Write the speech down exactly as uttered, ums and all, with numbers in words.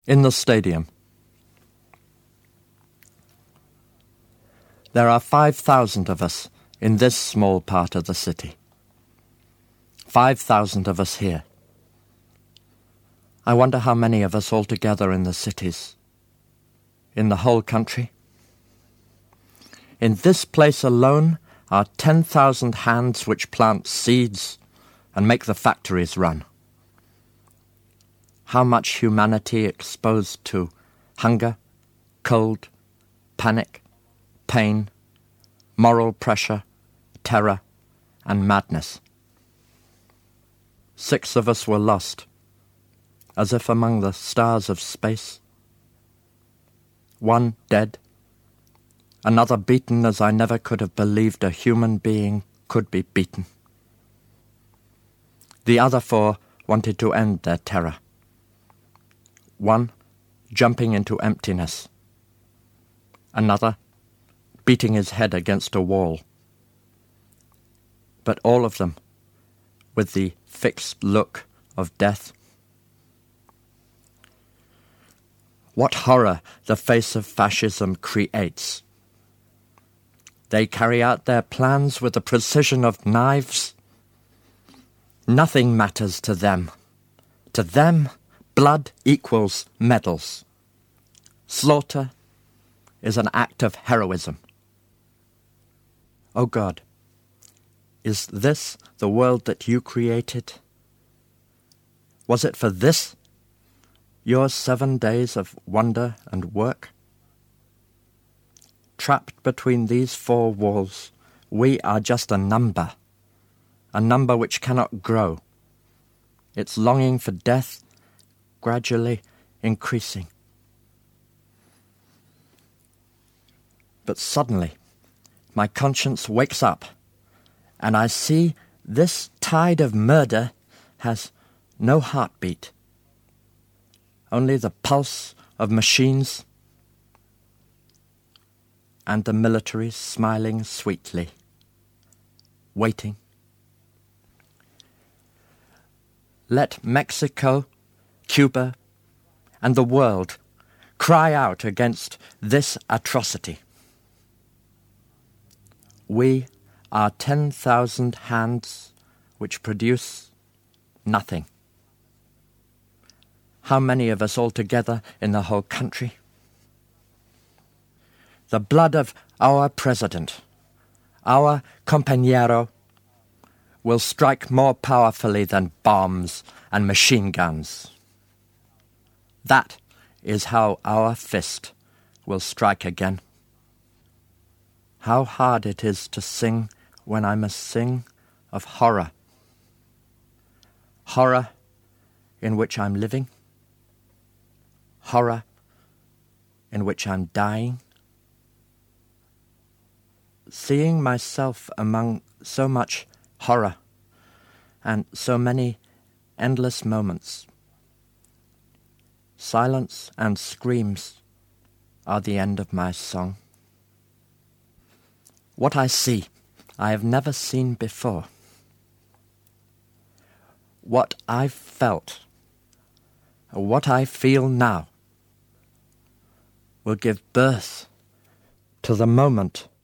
In the stadium. There are five thousand of us in this small part of the city. Five thousand of us here. I wonder how many of us altogether in the cities, in the whole country. In this place alone are ten thousand hands which plant seeds and make the factories run. How much humanity exposed to hunger, cold, panic, pain, moral pressure, terror, and madness. Six of us were lost, as if among the stars of space. One dead, another beaten as I never could have believed a human being could be beaten. The other four wanted to end their terror. One jumping into emptiness. Another beating his head against a wall. But all of them with the fixed look of death. What horror the face of fascism creates. They carry out their plans with the precision of knives. Nothing matters to them. To them, blood equals medals. Slaughter is an act of heroism. Oh God, is this the world that you created? Was it for this, your seven days of wonder and work? Trapped between these four walls, we are just a number, a number which cannot grow, its longing for death gradually increasing. But suddenly, my conscience wakes up, and I see this tide of murder has no heartbeat, only the pulse of machines and the military smiling sweetly, waiting. Let Mexico, Cuba, and the world cry out against this atrocity. We are ten thousand hands which produce nothing. How many of us altogether in the whole country? The blood of our president, our compañero, will strike more powerfully than bombs and machine guns. That is how our fist will strike again. How hard it is to sing when I must sing of horror. Horror in which I'm living. Horror in which I'm dying. Seeing myself among so much horror and so many endless moments. Silence and screams are the end of my song. What I see, I have never seen before. What I've felt, what I feel now, will give birth to the moment